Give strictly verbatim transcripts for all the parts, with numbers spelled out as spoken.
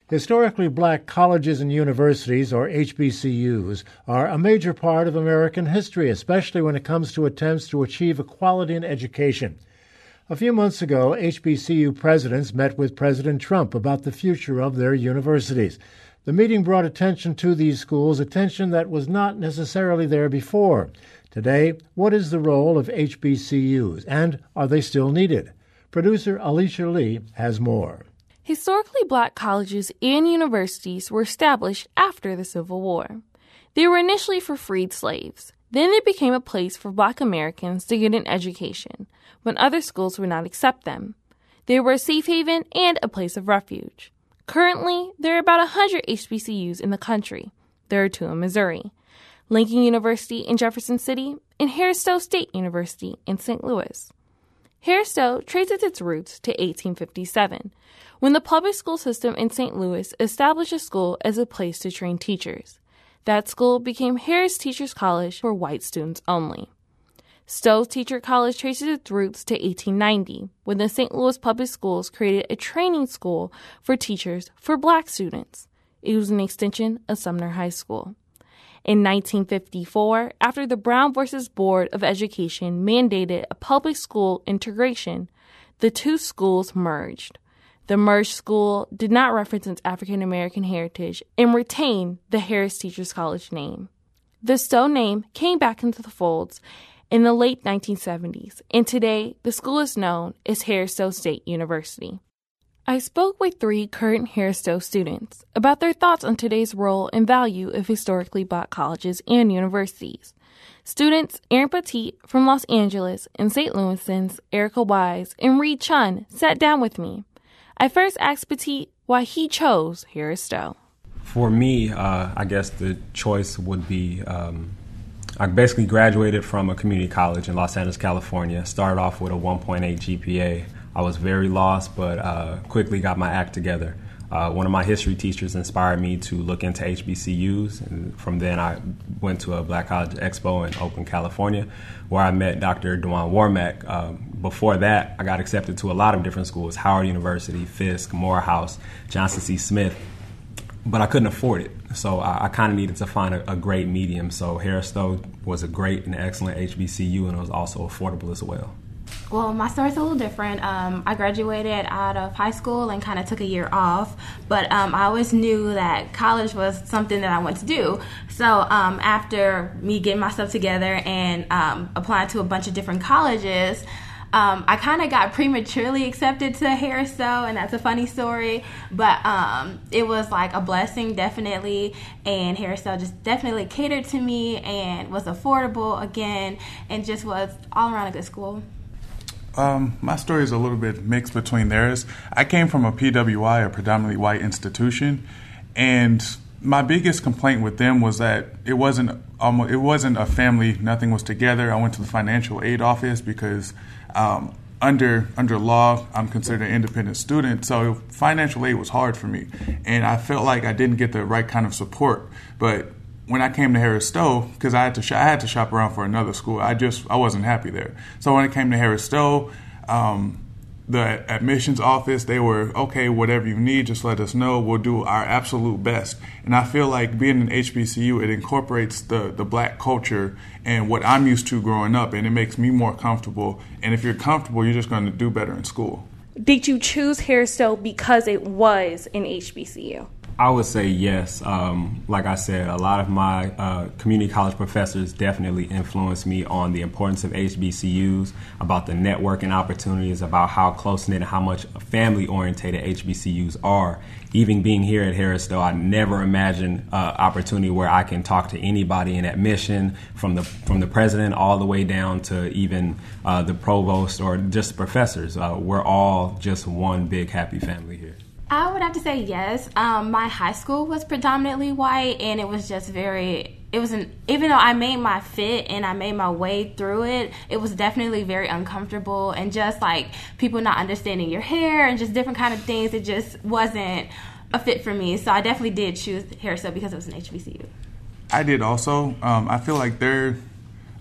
Historically black colleges and universities, or H B C Us, are a major part of American history, especially when it comes to attempts to achieve equality in education. A few months ago, H B C U presidents met with President Trump about the future of their universities. The meeting brought attention to these schools, attention that was not necessarily there before. Today, what is the role of H B C Us, and are they still needed? Producer Alicia Lee has more. Historically black colleges and universities were established after the Civil War. They were initially for freed slaves. Then they became a place for black Americans to get an education when other schools would not accept them. They were a safe haven and a place of refuge. Currently, there are about one hundred H B C Us in the country. There are two in Missouri, Lincoln University in Jefferson City and Harris Stowe State University in Saint Louis. Harris Stowe traces its roots to eighteen fifty-seven, when the public school system in Saint Louis established a school as a place to train teachers. That school became Harris Teachers College for white students only. Stowe Teacher College traces its roots to eighteen ninety, when the Saint Louis Public Schools created a training school for teachers for black students. It was an extension of Sumner High School. In nineteen fifty-four, after the Brown versus Board of Education mandated a public school integration, the two schools merged. The merged school did not reference its African American heritage and retained the Harris Teachers College name. The Stowe name came back into the folds in the late nineteen seventies, and today the school is known as Harris Stowe State University. I spoke with three current Harris Stowe students about their thoughts on today's role and value of historically black colleges and universities. Students Aaron Petit from Los Angeles and Saint Louisans Erica Wise and Reed Chun sat down with me. I first asked Petit why he chose Harris Stowe. For me, uh, I guess the choice would be, um, I basically graduated from a community college in Los Angeles, California, started off with a one point eight G P A. I was very lost, but uh, quickly got my act together. Uh, one of my history teachers inspired me to look into H B C Us, and from then I went to a Black College Expo in Oakland, California, where I met Doctor Dewan Warmack. Um, before that, I got accepted to a lot of different schools, Howard University, Fisk, Morehouse, Johnson C. Smith, but I couldn't afford it, so I, I kind of needed to find a, a great medium. So Harris Stowe was a great and excellent H B C U, and it was also affordable as well. Well, my story's a little different. Um, I graduated out of high school and kind of took a year off, but um, I always knew that college was something that I wanted to do. So um, after me getting myself together and um, applying to a bunch of different colleges, um, I kind of got prematurely accepted to Harris Stowe, and that's a funny story, but um, it was like a blessing, definitely, and Harris Stowe just definitely catered to me and was affordable again, and just was all around a good school. Um, my story is a little bit mixed between theirs. I came from a P W I, a predominantly white institution, and my biggest complaint with them was that it wasn't um, it wasn't a family. Nothing was together. I went to the financial aid office because um, under under law, I'm considered an independent student, so financial aid was hard for me, and I felt like I didn't get the right kind of support. But when I came to Harris Stowe, because I had to sh- I had to shop around for another school, I just I wasn't happy there. So when I came to Harris Stowe, um, the admissions office, they were, okay, whatever you need, just let us know. We'll do our absolute best. And I feel like being an H B C U, it incorporates the, the black culture and what I'm used to growing up, and it makes me more comfortable. And if you're comfortable, you're just going to do better in school. Did you choose Harris Stowe because it was an H B C U? I would say yes. Um, like I said, a lot of my uh, community college professors definitely influenced me on the importance of H B C Us, about the networking opportunities, about how close-knit and how much family-orientated H B C Us are. Even being here at Harris Stowe, I never imagined uh, opportunity where I can talk to anybody in admission, from the from the president all the way down to even uh, the provost or just the professors. Uh, we're all just one big happy family here. I would have to say yes. Um, my high school was predominantly white, and it was just very, it was an, even though I made my fit and I made my way through it, it was definitely very uncomfortable, and just like people not understanding your hair and just different kind of things, it just wasn't a fit for me. So I definitely did choose Harris Stowe because it was an H B C U. I did also. Um, I feel like they're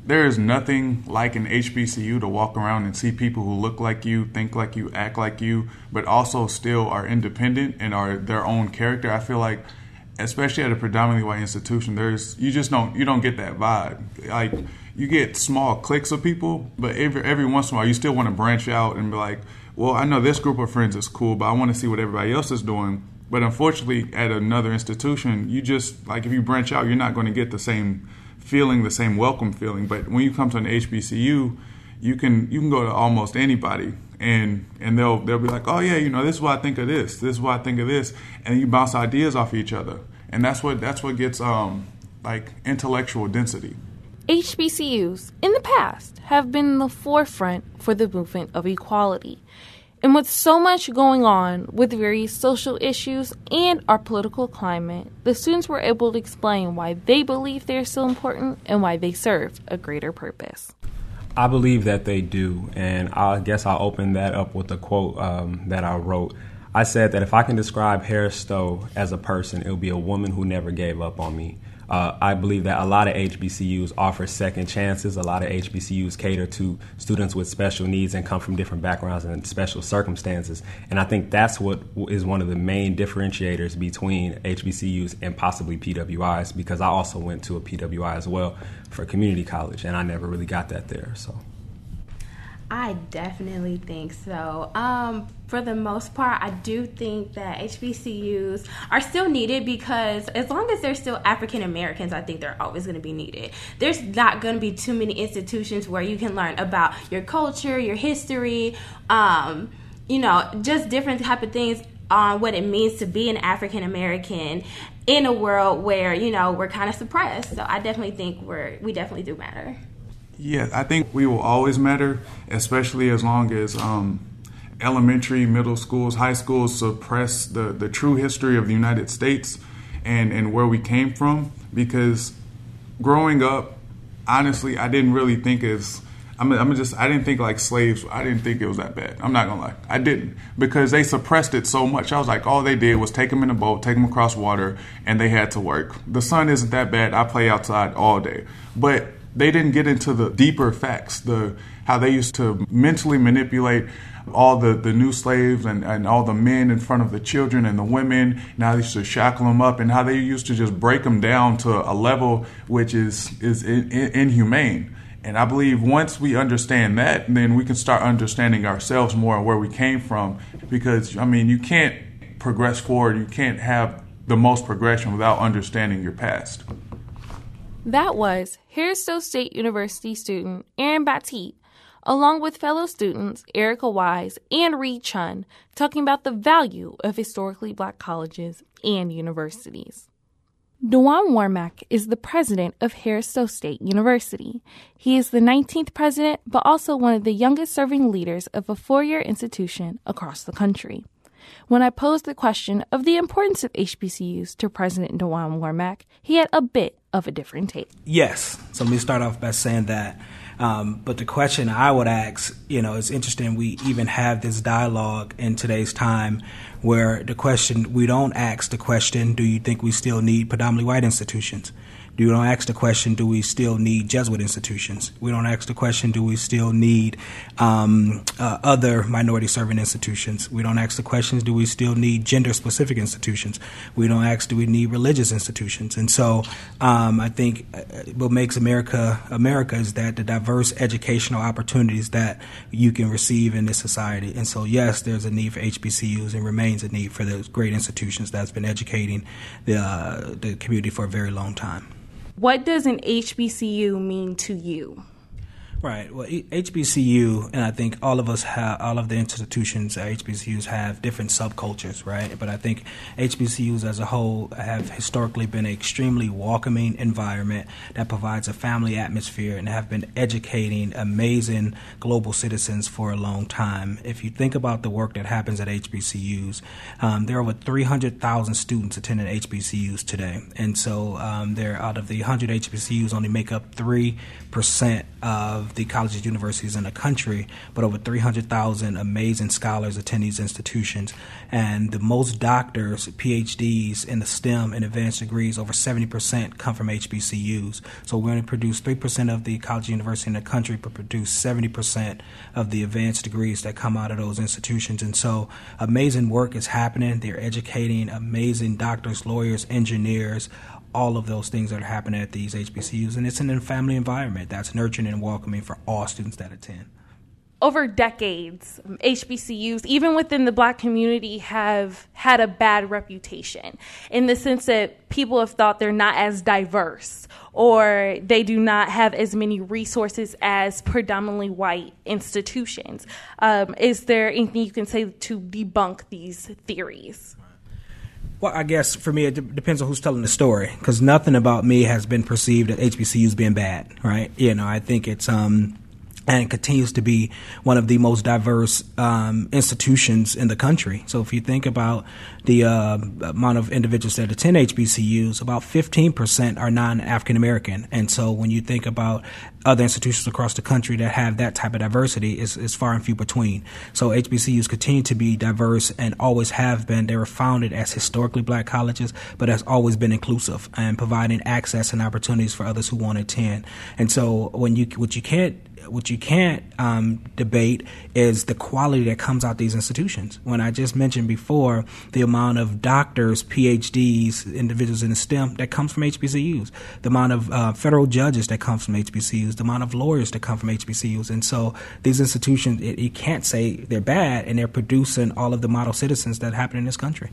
there is nothing like an H B C U to walk around and see people who look like you, think like you, act like you, but also still are independent and are their own character. I feel like, especially at a predominantly white institution, there's you just don't you don't get that vibe. Like, you get small cliques of people, but every every once in a while you still want to branch out and be like, well, I know this group of friends is cool, but I want to see what everybody else is doing. But unfortunately, at another institution, you just, like, if you branch out, you're not going to get the same feeling, the same welcome feeling. But when you come to an H B C U, you can you can go to almost anybody, and and they'll they'll be like, oh yeah, you know, this is what I think of this, this is what I think of this, and you bounce ideas off each other, and that's what that's what gets um like intellectual density. H B C Us in the past have been in the forefront for the movement of equality. And with so much going on with various social issues and our political climate, the students were able to explain why they believe they're still important and why they serve a greater purpose. I believe that they do, and I guess I'll open that up with a quote um, that I wrote. I said that if I can describe Harris Stowe as a person, it'll be a woman who never gave up on me. Uh, I believe that a lot of H B C Us offer second chances. A lot of H B C Us cater to students with special needs and come from different backgrounds and special circumstances. And I think that's what is one of the main differentiators between H B C Us and possibly P W Is, because I also went to a P W I as well for community college, and I never really got that there. So I definitely think so. Um, for the most part, I do think that H B C Us are still needed, because as long as there's still African Americans, I think they're always going to be needed. There's not going to be too many institutions where you can learn about your culture, your history, um, you know, just different type of things on what it means to be an African American in a world where, you know, we're kind of suppressed. So I definitely think we're we definitely do matter. Yeah, I think we will always matter, especially as long as um, elementary, middle schools, high schools suppress the, the true history of the United States and, and where we came from. Because growing up, honestly, I didn't really think as I'm, I'm just I didn't think like slaves. I didn't think it was that bad. I'm not gonna lie, I didn't, because they suppressed it so much. I was like, all they did was take them in a boat, take them across water, and they had to work. The sun isn't that bad. I play outside all day, but they didn't get into the deeper facts, the how they used to mentally manipulate all the, the new slaves and, and all the men in front of the children and the women, and how they used to shackle them up, and how they used to just break them down to a level which is, is in, in, inhumane. And I believe once we understand that, then we can start understanding ourselves more and where we came from. Because, I mean, you can't progress forward, you can't have the most progression without understanding your past. That was Harris Stowe State University student Aaron Batit, along with fellow students Erica Wise and Reed Chun, talking about the value of historically black colleges and universities. Dewan Warmack is the president of Harris Stowe State University. He is the nineteenth president, but also one of the youngest serving leaders of a four-year institution across the country. When I posed the question of the importance of H B C Us to President Dewan Warmack, he had a bit of a different take. Yes. So let me start off by saying that. Um, but the question I would ask, you know, it's interesting we even have this dialogue in today's time where the question, we don't ask the question, do you think we still need predominantly white institutions? We don't ask the question, do we still need Jesuit institutions? We don't ask the question, do we still need um, uh, other minority-serving institutions? We don't ask the questions, do we still need gender-specific institutions? We don't ask, do we need religious institutions? And so um, I think what makes America America is that the diverse educational opportunities that you can receive in this society. And so, yes, there's a need for H B C Us and remains a need for those great institutions that's been educating the, uh, the community for a very long time. What does an H B C U mean to you? Right. Well, H B C U, and I think all of us have, all of the institutions at H B C Us have different subcultures, right? But I think H B C Us as a whole have historically been an extremely welcoming environment that provides a family atmosphere and have been educating amazing global citizens for a long time. If you think about the work that happens at H B C Us, um, there are over three hundred thousand students attending H B C Us today. And so um, there, out of the one hundred H B C Us, only make up three percent of of the colleges and universities in the country, but over three hundred thousand amazing scholars attend these institutions. And the most doctors, P H Ds in the STEM and advanced degrees, over seventy percent come from H B C Us. So we only produce three percent of the college and university in the country, but produce seventy percent of the advanced degrees that come out of those institutions. And so amazing work is happening. They're educating amazing doctors, lawyers, engineers, all of those things that are happening at these H B C Us. And it's in a family environment that's nurturing and welcoming for all students that attend. Over decades, H B C Us, even within the Black community, have had a bad reputation in the sense that people have thought they're not as diverse or they do not have as many resources as predominantly white institutions. Um, is there anything you can say to debunk these theories? Well, I guess for me, it d- depends on who's telling the story, because nothing about me has been perceived at H B C Us being bad, right? You know, I think it's... Um, and it continues to be one of the most diverse um, institutions in the country. So if you think about the uh, amount of individuals that attend H B C Us, about fifteen percent are non-African American. And so when you think about other institutions across the country that have that type of diversity, is is far and few between. So H B C Us continue to be diverse and always have been. They were founded as historically Black colleges, but has always been inclusive and providing access and opportunities for others who want to attend. And so when you what you can't What you can't um, debate is the quality that comes out these institutions. When I just mentioned before the amount of doctors, P H Ds, individuals in the STEM that comes from H B C Us, the amount of uh, federal judges that comes from H B C Us, the amount of lawyers that come from H B C Us. And so these institutions, it, you can't say they're bad, and they're producing all of the model citizens that happen in this country.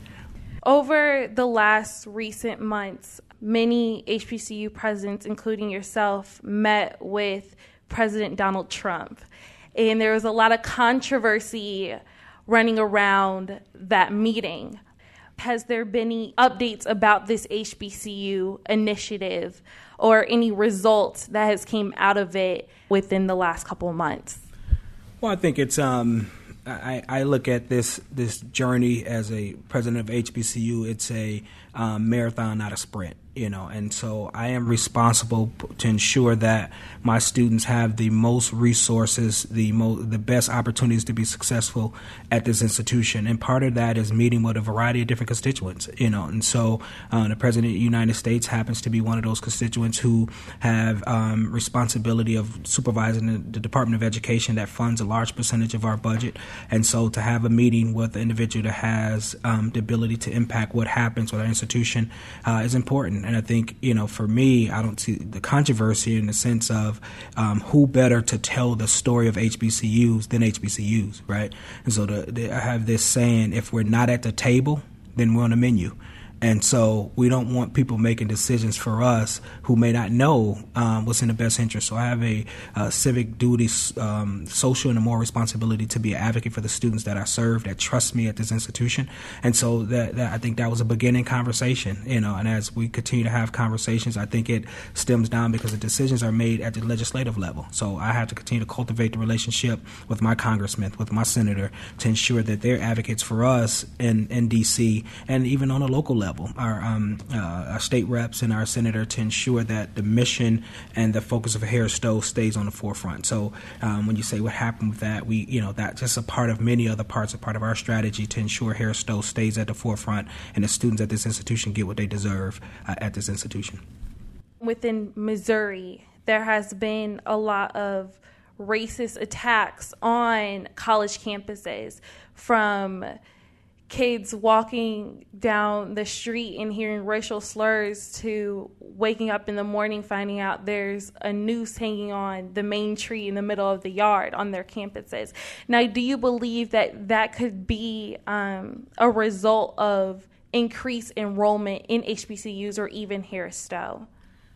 Over the last recent months, many H B C U presidents, including yourself, met with President Donald Trump. And there was a lot of controversy running around that meeting. Has there been any updates about this H B C U initiative or any results that has came out of it within the last couple of months? Well, I think it's um, I, I look at this this journey as a president of H B C U. It's a um, marathon, not a sprint. You know, and so I am responsible to ensure that my students have the most resources, the mo- the best opportunities to be successful at this institution. And part of that is meeting with a variety of different constituents, you know. And so uh, the President of the United States happens to be one of those constituents who have um, responsibility of supervising the, the Department of Education that funds a large percentage of our budget. And so to have a meeting with an individual that has um, the ability to impact what happens with our institution uh, is important. And I think, you know, for me, I don't see the controversy in the sense of um, who better to tell the story of H B C Us than H B C Us, right? And so the, the, I have this saying, if we're not at the table, then we're on the menu. And so we don't want people making decisions for us who may not know um, what's in the best interest. So I have a, a civic duty, um, social and a moral responsibility to be an advocate for the students that I serve, that trust me at this institution. And so that, that I think that was a beginning conversation, you know, and as we continue to have conversations, I think it stems down because the decisions are made at the legislative level. So I have to continue to cultivate the relationship with my congressman, with my senator, to ensure that they're advocates for us in, in D C and even on a local level. Level, our, um, uh, our state reps and our senator, to ensure that the mission and the focus of Harris-Stowe stays on the forefront. So um, when you say what happened with that, we, you know, that's just a part of many other parts, a part of our strategy to ensure Harris-Stowe stays at the forefront and the students at this institution get what they deserve uh, at this institution. Within Missouri, there has been a lot of racist attacks on college campuses, from kids walking down the street and hearing racial slurs to waking up in the morning finding out there's a noose hanging on the main tree in the middle of the yard on their campuses. Now, do you believe that that could be um, a result of increased enrollment in H B C Us or even Harris-Stowe?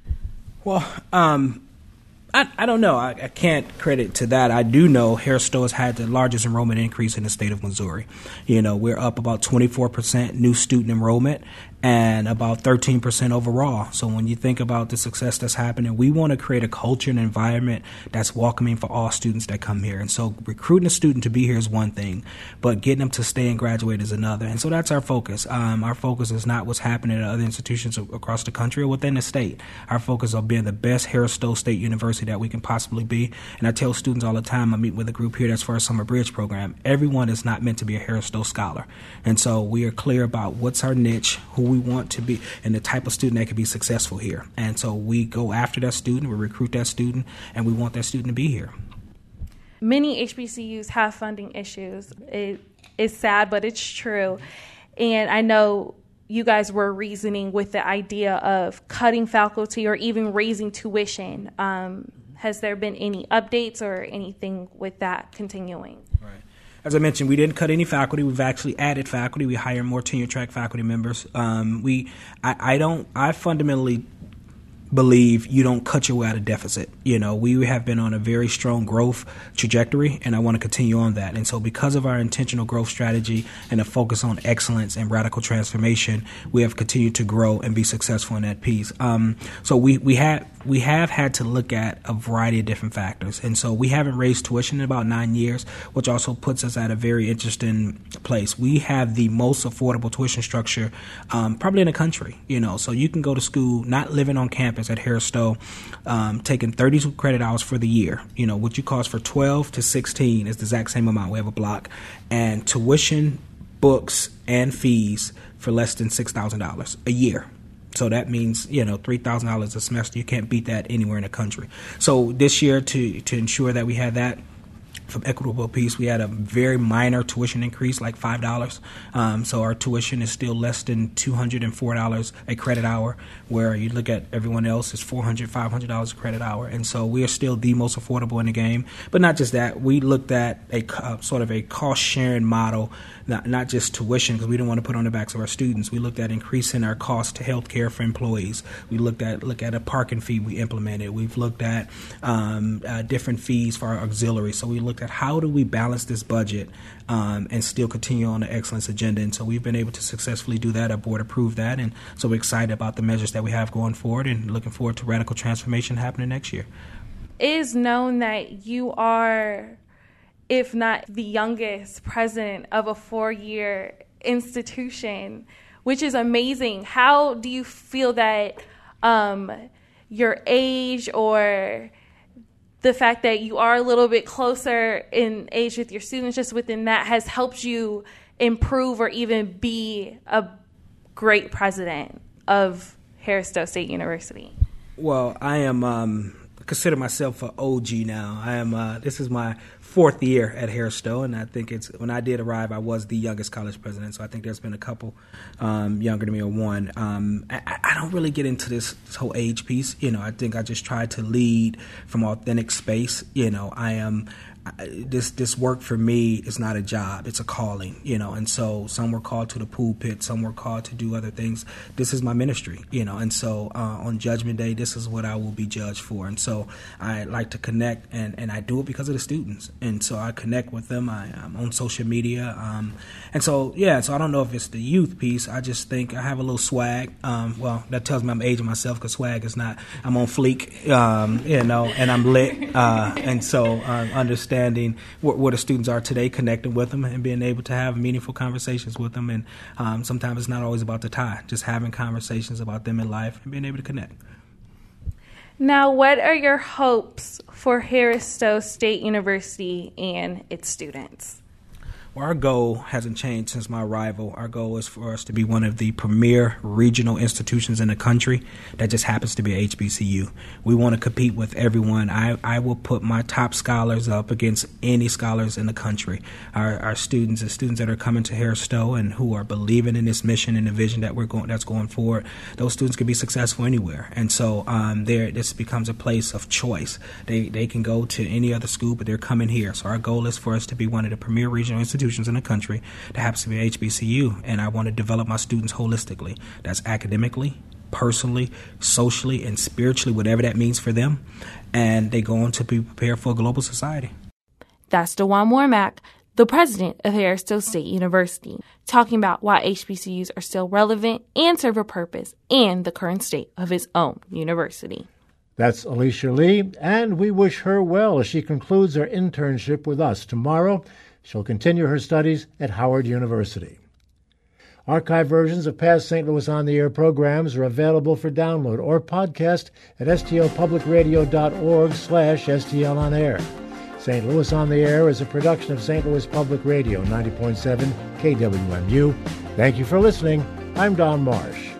Well, um, I, I don't know. I, I can't credit to that. I do know Harris-Stowe has had the largest enrollment increase in the state of Missouri. You know, we're up about twenty-four percent new student enrollment, and about thirteen percent overall. So when you think about the success that's happening, we want to create a culture and environment that's welcoming for all students that come here. And so recruiting a student to be here is one thing, but getting them to stay and graduate is another. And so that's our focus. Um, our focus is not what's happening at other institutions across the country or within the state. Our focus on being the best Harris Stowe State University that we can possibly be. And I tell students all the time, I meet with a group here that's for our summer bridge program, everyone is not meant to be a Harris Stowe scholar. And so we are clear about what's our niche, who we want to be, and the type of student that can be successful here. And so we go after that student, we recruit that student, and we want that student to be here. Many H B C Us have funding issues. It is sad, but it's true. And I know you guys were reasoning with the idea of cutting faculty or even raising tuition. Um, has there been any updates or anything with that continuing? Right. As I mentioned, we didn't cut any faculty. We've actually added faculty. We hired more tenure-track faculty members. Um, we, I, I don't, I fundamentally believe you don't cut your way out of deficit. You know, we have been on a very strong growth trajectory, and I want to continue on that. And so because of our intentional growth strategy and a focus on excellence and radical transformation, we have continued to grow and be successful in that piece. Um, so we, we have we have had to look at a variety of different factors. And so we haven't raised tuition in about nine years, which also puts us at a very interesting place. We have the most affordable tuition structure um, probably in the country. You know, so you can go to school not living on campus at Harris Stowe, um, taking thirty-two credit hours for the year. You know, what you cost for twelve to sixteen is the exact same amount. We have a block. And tuition, books, and fees for less than six thousand dollars a year. So that means, you know, three thousand dollars a semester. You can't beat that anywhere in the country. So this year, to to ensure that we had that from Equitable Peace, we had a very minor tuition increase, like five dollars. Um, so our tuition is still less than two hundred four dollars a credit hour, where you look at everyone else, it's four hundred dollars, five hundred dollars a credit hour. And so we are still the most affordable in the game. But not just that, we looked at a uh, sort of a cost-sharing model, not, not just tuition, because we didn't want to put on the backs of our students. We looked at increasing our cost to health care for employees. We looked at look at a parking fee we implemented. We've looked at um, uh, different fees for our auxiliary. So we looked at how do we balance this budget um, and still continue on the excellence agenda. And so we've been able to successfully do that. Our board approved that. And so we're excited about the measures that we have going forward and looking forward to radical transformation happening next year. It is known that you are, if not the youngest president of a four-year institution, which is amazing. How do you feel that um, your age or the fact that you are a little bit closer in age with your students, just within that, has helped you improve or even be a great president of Harris Stowe State University? Well, I am um, consider myself an O G now. I am. Uh, this is my fourth year at Harris Stowe, and I think it's when I did arrive, I was the youngest college president. So I think there's been a couple um, younger than me, or one. Um, I, I don't really get into this, this whole age piece. You know, I think I just try to lead from authentic space. You know, I am. I, this this work for me is not a job, it's a calling, you know, and so some were called to the pulpit, some were called to do other things. This is my ministry, you know, and so uh, on Judgment Day, this is what I will be judged for. And so I like to connect, and, and I do it because of the students, and so I connect with them. I, I'm on social media, um, and so yeah, so I don't know if it's the youth piece. I just think I have a little swag. Um, well, that tells me I'm aging myself, because swag is not, I'm on fleek, um, you know, and I'm lit, uh, and so uh, understand Understanding where, where the students are today, connecting with them, and being able to have meaningful conversations with them. And um, sometimes it's not always about the tie, just having conversations about them in life and being able to connect. Now, what are your hopes for Harris Stowe State University and its students? Well, our goal hasn't changed since my arrival. Our goal is for us to be one of the premier regional institutions in the country that just happens to be a H B C U. We want to compete with everyone. I, I will put my top scholars up against any scholars in the country. Our, our students, the students that are coming to Harris Stowe and who are believing in this mission and the vision that we're going, that's going forward, those students can be successful anywhere. And so um, there, this becomes a place of choice. They, they can go to any other school, but they're coming here. So our goal is for us to be one of the premier regional institutions in the country that happens to be H B C U, and I want to develop my students holistically. That's academically, personally, socially, and spiritually, whatever that means for them, and they go on to be prepared for a global society. That's DeJuan Wormack, the president of Harris Stowe State University, talking about why H B C Us are still relevant and serve a purpose and the current state of his own university. That's Alicia Lee, and we wish her well as she concludes her internship with us. Tomorrow, she'll continue her studies at Howard University. Archive versions of past Saint Louis On the Air programs are available for download or podcast at stlpublicradio.org slash stlonair. Saint Louis On the Air is a production of Saint Louis Public Radio, ninety point seven K W M U. Thank you for listening. I'm Don Marsh.